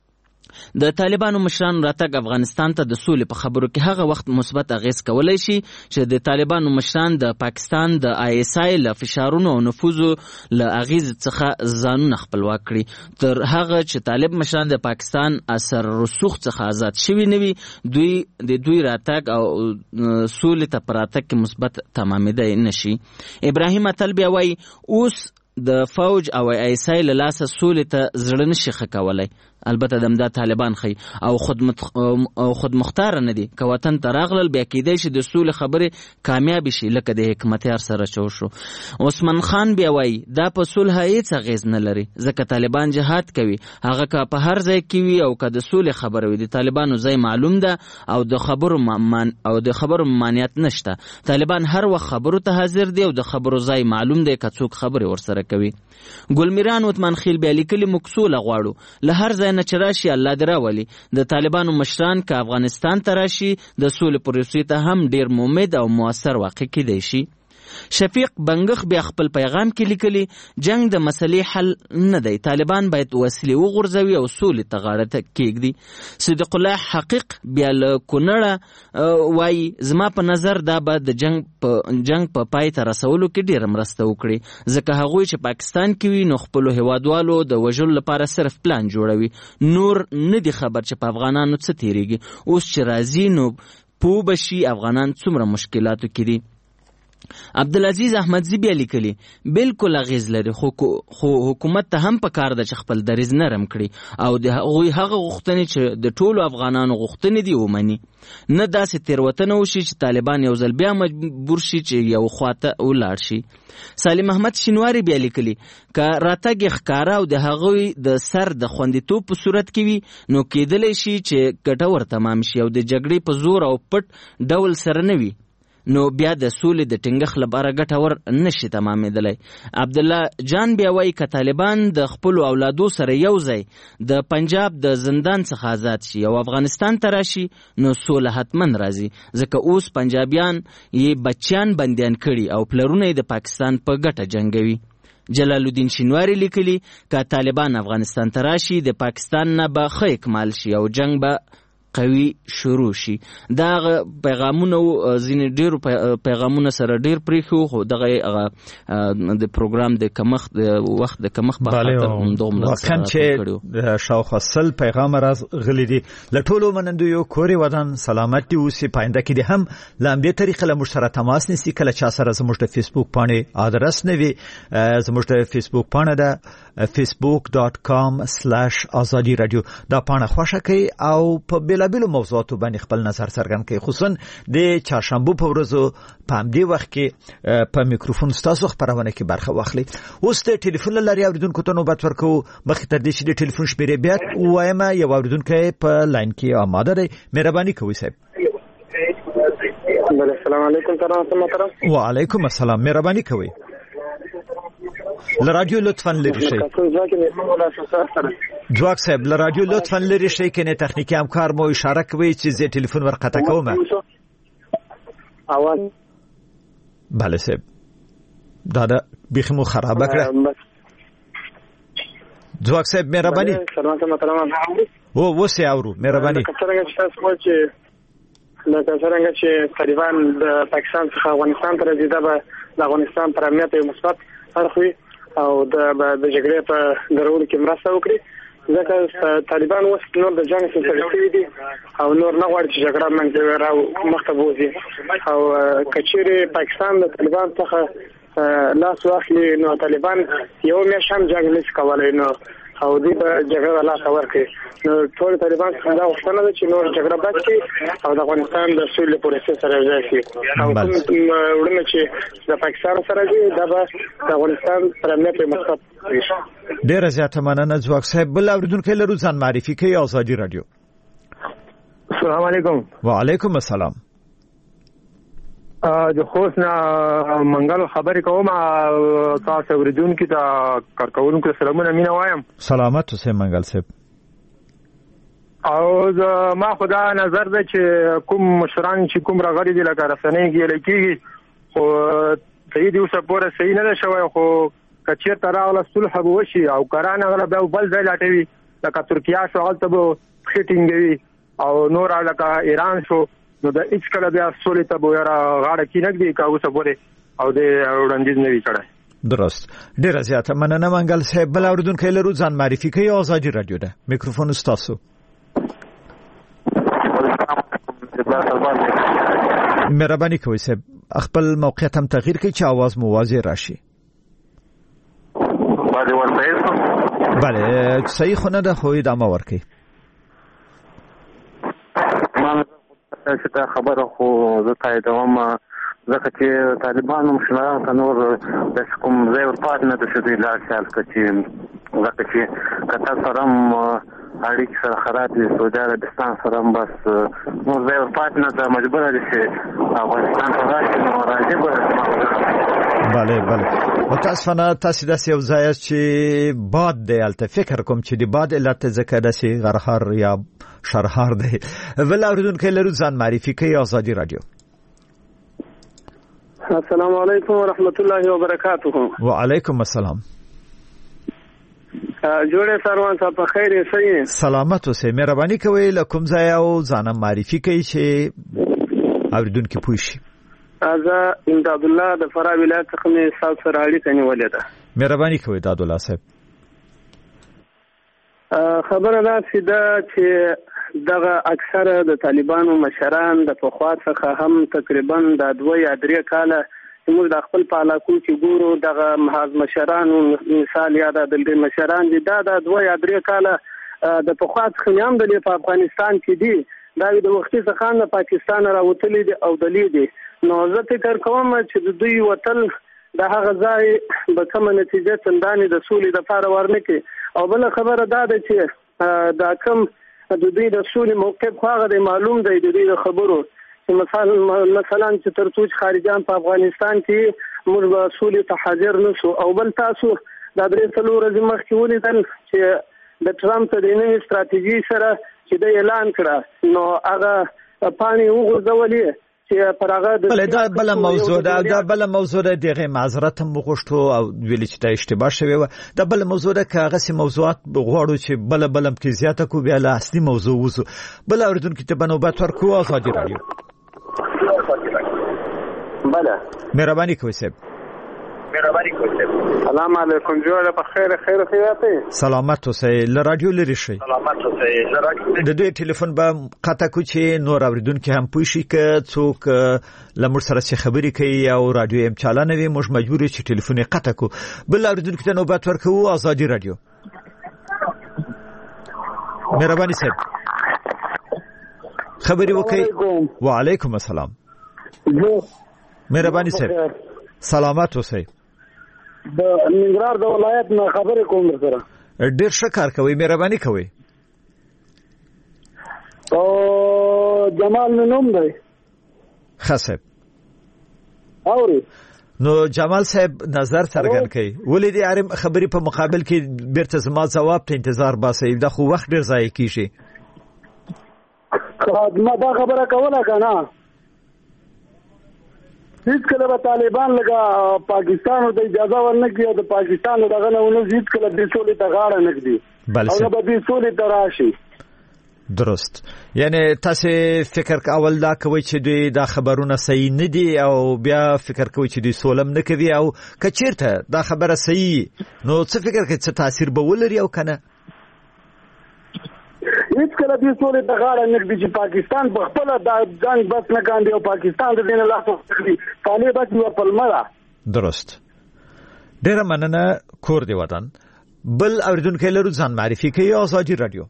د طالبانو مشران راتګ افغانستان ته د سولې په خبرو کې هغه وخت مثبت اغیز کولای شي چې د طالبانو مشران د پاکستان د آی اس آی له فشارونو او نفوذ له اغیز څخه ځانونه خپلواک کړي تر هغه چې طالب مشران د پاکستان اثر رسوخ څخه آزاد شوي نه وي دوی د دوی راتګ او سولې ته پر راتګ کې مثبت تمامېدای نشي ابراهیم اتل بیا وایي اوس د فوج او آی اس آی له لاسه سولې ته زړه نشي ښه کولی البته دمدا طالبان خي او خود مت... او خود مختار نه دي که وطن ته راغلل بیا کېدای شي د سولې خبرې کامیاب شي لکه د حکمتیار سره چور شو عثمان خان بیا وایي دا په صلح هیڅ اغیز نه لري ځکه طالبان جهاد کوي هغه که په هر ځای کې وي او که د سولې خبره وي د طالبانو ځای معلوم ده او د خبرو مان... او د خبرو ممانعت نشته طالبان هر وخت خبرو ته حاضر دي او د خبرو ځای معلوم دی که څوک خبرې ورسره کوي ګلمیران عثمان خیل بیا لیکلي موږ سوله غواړو له هر ځای نه چې راشي الله دې راولي د طالبانو مشران که افغانستان ته راشي د سولې پروسې ته هم ډیر مؤمد او مؤثر واقع کیدای شي شفیق بنگخ بیا خپل پیغام کې لیکلي جنگ د مسلې حل نه دی طالبان باید وسلې وغورځوي او سولې ته غاړه کېږدي صدیق الله حقیق بیا له کونړه وایي زما په نظر دا به د جنگ په جنگ په پای ته رسولو کې ډېره مرسته وکړي ځکه هغوی چې پاکستان کې وي نو خپلو هیوادوالو د وژلو لپاره صرف پلان جوړوي نور نه دي خبر چې په افغانانو څه تېرېږي اوس چې راځي نو پوه به شي افغانان څومره مشکلاتو کې دي عبدالعزیز احمدزی بیا لیکلي بالکل اغیز لري خو خو حکومت ته هم پکار ده چې خپل دریځ نرم کړي او د هغوی هغه غوښتنې چې د ټولو افغانانو غوښتنې دي ومني نه داسې تېروتنه وشي چې طالبان یو ځل بیا مجبور شي چې یو خواته ولاړ شي سالم احمد شینواری بیا لیکلي که راتګ یې ښکاره او د هغوی د سر د خوندیتوب په صورت کې وي نو کېدلی شي چې ګټور تمام شي او د جګړې په زور او پټ ډول سره نه وي نو بیا د سولې د ټینګښت لپاره ګټور نشي تمامېدلی. عبد الله جان بیا وایي که طالبان د خپلو اولادو سره یو ځای د پنجاب د زندان څخه آزاد شي او افغانستان ته راشي نو سوله حتمن راځي، ځکه اوس پنجابیان یې بچیان بندیان کړي او پلرونه یې د پاکستان په ګټه جنګوي. جلال الدین شینواری لیکلي که طالبان افغانستان ته راشي د پاکستان نه به ښه اکمال شي او جنگ به قوي شروع شي. دغه پیغامونه ځینې ډېرو پیغامونه سره ډېر پرېښي خو دغه د پروګرام د کمښت د وخت د کمښت په خاطر همدومره واقعا چې شاوخوا سل پیغام راغلي دي له ټولو منندویو کورې ودان سلامت دي اوسي. په آینده کې دې هم له همدې طریقې له موږ سره تماس نیسي. کله چا سره زموږ د فیسبوک پاڼې ادرس نه وي، زموږ د فیسبوک پاڼه ده facebook dot com slash azadi radio. دا پاڼه خوښه کوي او په بیلابیلو موضوعاتو باندې خپل نظر څرګند کوي. خصوصا د چهارشنبه په ورځو په همدې وخت کې په میکروفون ستاسو خبرونه کې برخه واخلي. اوس د ټلیفون لاري اوریدونکو ته نوبت ورکو. مخکې تر دې چې د ټلیفون شمیرې بیا وایم یو اوریدونکی په لاین کې آماده دی. مهرباني کوئ صاحب. السلام علیکم ترحم. وعلیکم السلام. مهرباني کوئ لرادیو لطفاً لری شي. جواک صاحب لرادیو لطفاً لری شي کنه تخنیکی همکار مو اشاره کوي چې زه ټلیفون ورقطع کوم. اواز بله صاحب دا دا بخمو خرابه کړه. جواک صاحب مهرباني. سلام محترم. و وسه اورو مهرباني. څنګه چې تاسو مو چې لکه څنګه چې طالبان د پاکستان څخه افغانستان ته راځي دا به د افغانستان پر امنیت یو مثبت اړخ وي او د د جګړې په درولو کې مرسته وکړي، ځکه طالبان اوس نور د جنګ څخه ستړي دي او نور نه غواړي چې جګړه منځ راو مخته بوزي. او کچېرې پاکستان د طالبان څخه لاس واخلي نو طالبان یو میاشت هم جنګ نشي کولای نو او دې په جګړه لاس ورکړي. نو ټول طالبان څنګه غوښتنه ده چې نور جګړه بس کړي او د افغانستان د سولې پروسې سره یوځای شي. او کوم وړاندې چې د پاکستان سره دي دا به د افغانستان پر امنیت مثبت وي. ډیره زیاته مننه جواک صاحب. بل اوریدونکو لرو ځان معرفي کوي. آزادي رادیو. السلام علیکم. وعلیکم السلام. د خوست نه منګل خبرې کوم. تاسو اوریدونکو ته کارکونکو سلامونه مینه وایم. سلامت اوسئ منګل صاحب. او ما خدا نظر ده چې کوم مشران چې کوم راغلي دي لکه رسنۍ کې لکېږي خو صحیح دی اوسه پورې صحیح نه ده شوی، خو که چېرته راغله صلح به وشي او که رانغله بیا بل ځای لټوي لکه ترکیه شو هلته به پښې ټینګوي او نور لکه ایران شو نو د هېڅکله بیا سولې ته به غاړه کېنږدي که اوسه پورې او د وړاندیز نه وي کړی. درست. ډیره زیاته مننه منګل صاحب. بل اوریدونکی لرو ځان معرفي کوي. آزادي رادیو ده میکروفون ستاسو. مهرباني کوئ صاحب خپل موقعیت هم تغییر کړئ چې आवाज مو واضح راشي. بله صحیح خو نه ده خو ادامه ورکړئ. ما چې دا خبره خو زه تاییدوم ځکه چې طالبانو مشرانو ته نور داسې کوم ځای ورپاتې نه ده چې دوی لاړ شي هلته چې ځکه چې قطر سره هم اړیکې سره خراب دي، سعودي عربستان سره هم بس نور ځای ورپاتې نه ده، مجبوره دي چې افغانستان ته راشي نو راځي به. بله بله متاسفانه تاسې داسې یو ځای یاست چې باد دی هلته فکر کوم چې د باد علت ځکه داسې غرهار یا شرهار دی. بل اوریدونکی لرو ځان معرفي کوي. آزادي رادیو. السلام علیکم ورحمت الله وبرکاته. وعلیکم السلام. جوړه سروان صاحب په خیر یې؟ سلامت اوسئ. مهرباني کوئ له کوم ځای او ځان معرفي کوي چې اوریدونکي پوه شي. زه امداد الله د فراه ولایت څخه مې تاسو سره اړیکه نیولې ده. مهرباني کوئ امداد الله صاحب. خبره دا ده چې دغه اکثره د طالبانو مشران د پخوا څخه هم تقریبا د دوه یا درې کاله موږ د خپل په علاقو کې ګورو دغه محاذ مشرانو مثال یا د دلته مشران دي دا د دوه یا درې کاله د پخوا څخه هم د په افغانستان کې دي دا د وختي څخه د پاکستان راوتلي دي او دلی دي. نو زه فکر کوم چې د دوی وطن د هغه ځای به کومه نتیجه څندانې د سولې لپاره ورنکړي. او بل خبره دا ده چې دا کوم د دوی د سولې موقف هغه د معلوم دی د دوی د خبرو چې مثلا مثلا چې تر څو خارجيان په افغانستان کې موږ به سولې ته حاضر نشو. او بل تاسو د درې څلور ورځې مخکې ولیدل چې د ټرمپ د نوې ستراتیژي سره چې د اعلان کړه نو هغه پانی وګرځولې چې پر هغه بل دا بل موضوع ده دا بل موضوع ده دغه معذرت هم وغوښتو او ویل چې دا اشتباه شوی و. دا بل موضوع ده که هغه سي موضوعات غواړو چې بل بل هم کې زیاته کو بیا له اصلي موضوع وځو. بل اوریدونکو ته بنوبت ورکو آزادي رادیو. بله مهرباني کوئ صاحب. مهرباني کوئ صاحب. سلام علیکم جوړه په خیر خیر خیاته. سلامت اوسئ. ل رادیو لري شي. سلامت اوسئ. ل رادیو د دوی ټلیفون به قطع کو چې نور اوریدونکو هم پوه شي ک څوک لمر سره چې خبرې کوي او رادیو هم چالانه وي موږ مجبور یو چې ټلیفون یې قطع کو. بل اوریدونکو ته نوبت ورکو آزادي رادیو. مهرباني صاحب خبرې وکړئ. وعلیکم السلام. مهرباني صاحب سلامت اوسئ. د ننګرهار د ولایت نه خبرې کوم سره. ډیر ښه کار کوي. مهرباني کوئ. او جمال نوم دی. خاصه اوري نو جمال صاحب نظر څرګند کړي ولې دې ارم خبرې په مقابل کې بیرته زما جواب ته انتظار باسي دا خو وخت ډیر ضایع کیږي. ما دا خبره کوله کنه هیڅ کله به طالبان لګا پاکستان ته اجازه ورنکړي او د پاکستان دغه نه ونه هیڅ کله د سولې ته غاړه نکړي او به د سولې ته راشي. درست. یعنی تاسو فکر اول دا کوي چې دوی دا خبرونه صحیح نه دي او بیا فکر کوي چې دوی سولم نه کوي او کچیرته دا خبره صحیح نو څه فکر کوي چې تاثیر به ولري او کنه؟ هیڅ کله دې سولې ته غاړه نکړي چې پاکستان په خپل د جنگ بس نه کاندي او پاکستان د دین لاس وکړي طالبات یو پلمړه. درست. ډیر مننه کور دی وطن. بل اوریدونکو لرو ځان معرفي کوي آزادي رادیو.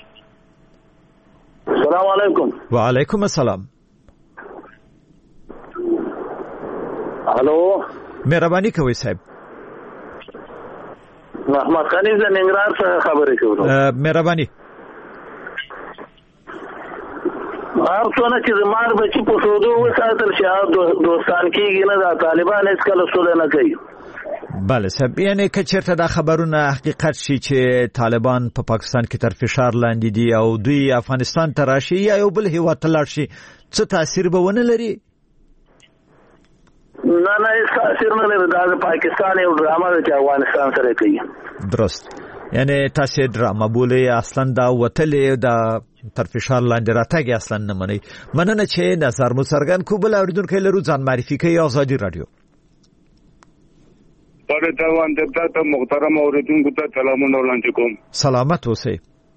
السلام علیکم. وعلیکم السلام. الو مهرباني کوئ صاحب. محمد خلیل د ننګرهار څخه خبرې کوم. مهرباني. هر څونه چې زمار بچی په سودو وساتل شي دوستان کېږي نه دا طالبان هیڅ کله سوله نه کوي. بله صاحب یعنی که چیرته دا خبرونه حقیقت شي چې طالبان په پا پاکستان کې تر فشار لاندې دي او دوی افغانستان ته راشي یا یو بل هیواد ته لاړ شي څه تاثیر به ونه لري؟ نه نه هیڅ تاثیر نه لري. دا د پاکستان یو ډرامه ده چې افغانستان سره کوي. درست. یعنی تاسو ډرامه بولئ اصلا دا وتلې دا تر فشار لاندې راتګي اصلا نه منئ. مننه چې نظر مو څرګند کو. بل اوریدونکو لرو ځان معرفي کوي آزادي رادیو. پر تاوان دتا ته محترم اوریدونکو ته سلامونه وړاندې کوم. سلامت اوسئ.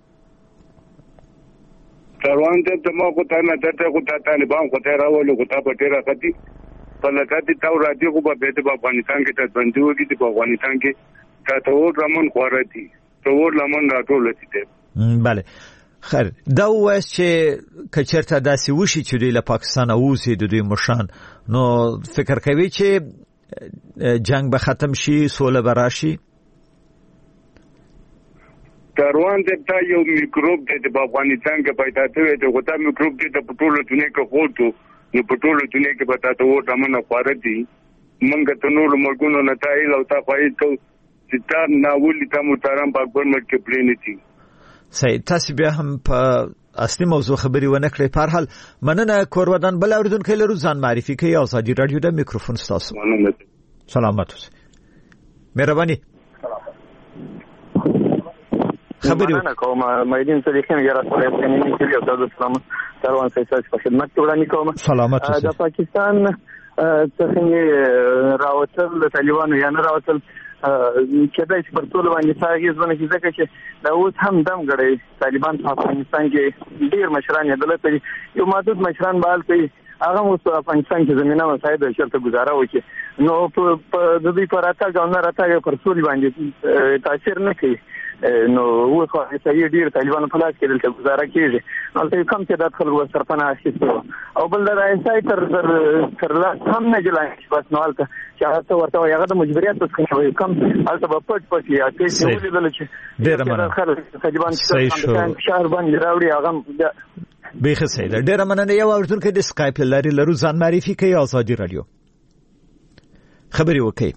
تاوان ته ما کو ته نه ته کو ته طالبان کو ته راولو کو ته پټه راکتی په لکه تا راځي کو په دې په افغانستان کې ته بندي وږي په افغانستان کې تا ته ور لمن خورتي ته ور لمن راټول دي. بله خیر دا وایي چې کچرته داسې وشي چې دوی له پاکستان اوسي د دوی مشان نو فکر کوي چې جنگ به ختم شي سوله به راشي. تاروان ته یو میکروب د افغانستان کې پیدا شوی دی غوته میکروب د پټولو دنیا کې خوټو نو پټولو دنیا کې پتا ته و تمنه خورتي منګ ته نور مرګونو نتایل او تا فائد کو چې تا ناولي تا محترم پاکبر مټ کې پلینتی. صحیح. تاسو بیا هم په اصلي موضوع خبري ونه کړې. په هر حال مننه کور ودان. بل اوریدونکو لرو ځان معرفي کوي آزادي رادیو د میکروفون تاسو. سلامت اوسئ. مهرباني. خبري مننه کوم. مېدین صدیقین یاره سره په نيمه کې یو تاسو سلام تاروان سره په خدمت کې وړاندې کوم. سلامت اوسئ. د پاکستان څخه راوتل د طالبانو یا نه راوتل کېدای شي پر ټول باندې ساګي ځونه کې ځکه چې دا اوس هم دم غړي طالبان په افغانستان کې ډیر مشران یې دلته یو محدود مشران بال کوي هغه اوس په افغانستان کې زمينه مساعده شرط گزاره وکړي نو په د دې پر اتاګ او نه راتګ پر ټول باندې تاثیر نه کوي. نو هو خو صحیح ډیر طالبان په لاس کې دلته گزاره کیږي نو ته کم چې د خلکو سرپناه اخیستو او بل دا انسای تر تر لا هم نه جلای بس نو البته چې هغه ورته هغه د مجبوریت څخه کم البته په پټ پټ یا ته ولې دل چې ډیر مننه طالبان شهر باندې راوړي هغه بیخ سید ډیر مننه. یو اوردونکو د سکایپ لاري لرو ځان معرفي کوي آزادي رادیو خبري وکي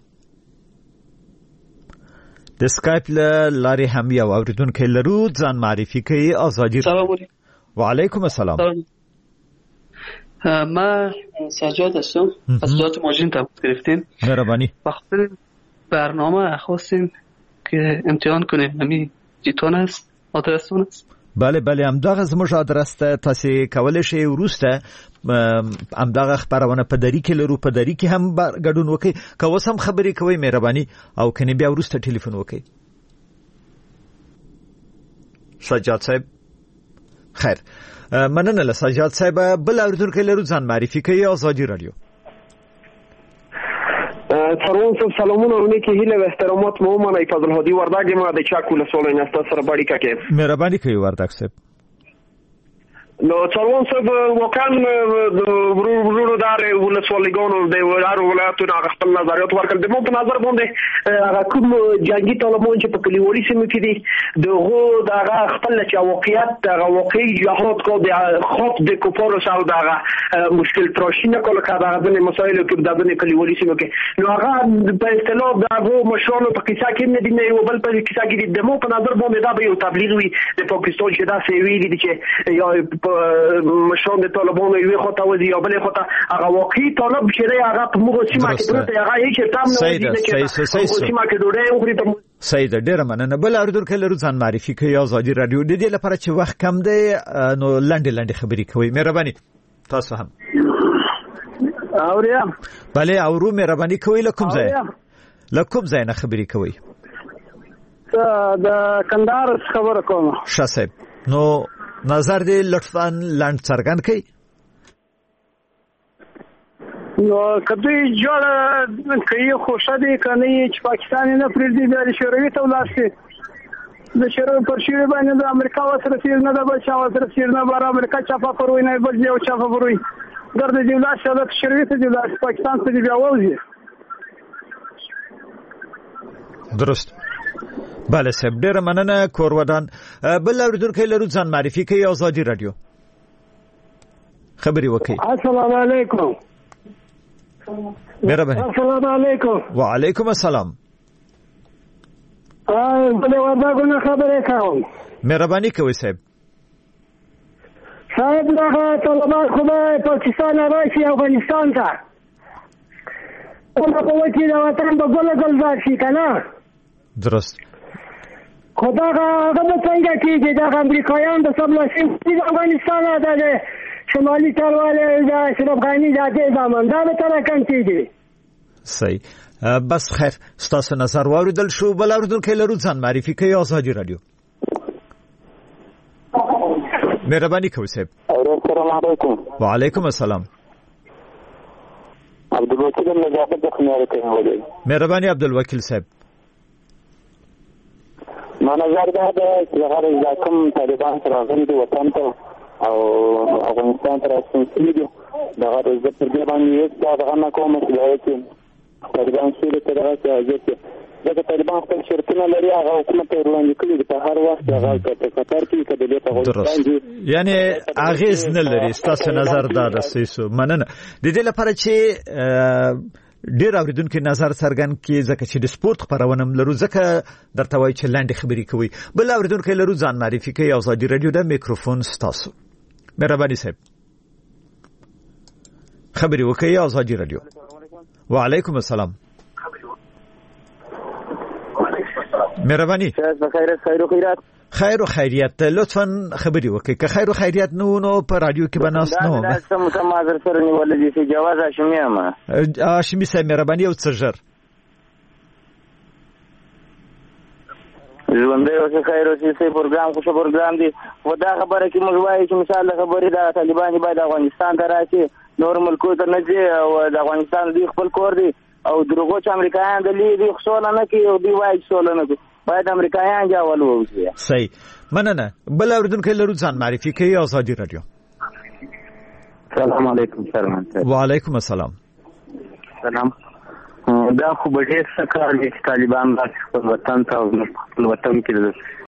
د سکایپ لاري هم یو اوردونکو لرو ځان معرفي کوي آزادي رادیو. وعلیکم السلام. ما سجاد هستم از دولت ماجرین تماس گرفتیم. مهربانی. وقتی برنامه خواستیم که امتحان کنیم همین جیتون است آدرسون است. بله بله همدغه زموږ آدرس ته تاسو کولای شئ وروسته همدغه خبرونه په دری کې لرو په دری کې هم ګډون وکړي که اوس هم خبرې کوي مهرباني او کني بیا وروسته ټلیفون وکړي. سجاد صاحب خیر مننه له سجاد صاحب. بل اوردونکو لرو ځان معرفي کوي آزادي رادیو. سروان صاحب سلامونه ورونه کې هیله و احترامات مو منای فضل هادي وردګ ما د چاکو له سولین است سره باندې کې مهرباني کوي وردګ صاحب. نو سروان صاحب وکړ ورونو دار ولسوالیګانو د ولارو ولایتونو هغه خپل نظریات ورکړل. د مو په نظر باندې هغه کوم جنگي طالبان چې په کلیوالي سیمو کې دي دغه دغه خپل چې واقعیت دغه واقعي جهاد کو د خط د کوپورو سره دغه مشکل تراشینه کول کړه د مسایلو کې د کلیوالي سیمو کې نو هغه په اصطلاح دغه مشرانو په کیسه کې نه دي نه یو بل په کیسه کې د مو په نظر باندې دا به یو تبلیغ وي د پاکستان چې دا سی ویلي دي چې یا مشران د طالبانو یو خطا ودی یا بل خطا هغه واقعي طالب چې هغه په موږ سیمه کې پروت هغه هیڅ تام نه دي چې سیمه کې ډوډۍ وخوري. سید ډیر مننه. بل اوردونکو لرو ځان معرفي کوي آزادي رادیو. د دې لپاره چې وخت کم دی نو لاندې لاندې خبرې کوي مهرباني تاسو هم اوریا. بله اورو مهرباني کوي لکم ځای لکم ځای نه خبرې کوي. د کندهار خبره کوم ښه صاحب نو نظر دې لطفاً لاند څرګند کړئ. نو کدی جوړ کوي خوشا دي کني چې پاکستان نه پریږدي د شوروي ته ولاسي د شوروي پر شوروي باندې د امریکا سره سیر نه د بچا سره سیر نه بار امریکا چاپا پروي نه بل یو چاپا پروي ګرځي د ولاسي د شوروي ته د پاکستان ته دی بیا وځي. درست. بله صاحب ډیر مننه کور ودان. بل اوردونکو لرو ځان معرفي کوي آزادي رادیو خبري وکي. السلام علیکم. مهرباني. السلام علیکم. وعلیکم السلام. آی بل ورته خبره کوم. مهرباني کوي صاحب. صاحب دا طالبان خو پاکستان راشي افغانستان ته او په وکی دا وطن په ګل ګل ځي کنه. درست. خدا هغه څنګه کېږي دا امریکایان د سبلاسین د افغانستان د شمالي چارواله د اشرف غنی د دې زمان دا به تر کم کېږي. صحیح. بس خیر ستاسو نظر واردل شو. بل اوردونکو لرو ځان معرفي کوي آزادي رادیو. مهرباني کوي صاحب. السلام علیکم. وعلیکم السلام. عبدالوکیل نجابت د خنیار کوي. مهرباني عبدالوکیل صاحب. ما نظر دا ده چې هغه د کوم طالبان سره غوښتي دي وطن ته او افغانستان ته راستنیږي دي دا د عزت پر دی باندې یو څه دغه نه کوم چې طالبان سره ته راځي چې دا طالبان خپل شرطونه لري هغه حکومت ته وړاندې کړي په هر وخت هغه په قطر کې کډلې ته غوښتي یعنی اغیز نه لري. ستاسو نظر دا ده سیسو مننه. د دې لپاره چې ډیر اوریدونکو نظر څرګند کی ځکه چې د سپورت خبرونه لرو ځکه درته وایي چې لاندې خبرې کوي. بل اوریدونکو لرو ځان معرفي کوي آزادي رادیو د میکروفون ستاسو. مهرباني صاحب خبرې وکړئ آزادي رادیو. وعلیکم السلام. مهرباني. خیر خیر و خیرات. خیر و خیریت. لطفاً خبري وکړئ که خیر و خیریت نو نو په رادیو کې بناس نو دا سم کوم حاضر سره نیول دي چې جواز هاشمي ما هاشمي صاحب مهرباني او څرجر ژوند دی او خیر او سي پروګرام خو پروګرام دی و دا خبره کې موږ وایو چې مثال خبرې دا طالبان باید افغانستان ته راشي نور ملکو ته نه ځي او د افغانستان دی خپل کور دی او دروغو چې امریکایان د لیدي خصوصا نه کوي او دی وایي خصوصا نه کوي باید امریکایان جواب ووځي. صحیح مننه. بل اوردونکو لرو ځان معرفي کوي آزادي رادیو. السلام علیکم. سلام. وعلیکم السلام. سلام. دا خو به ډېر څه کار دي چې طالبان خپل وطن ته خپل وطن کې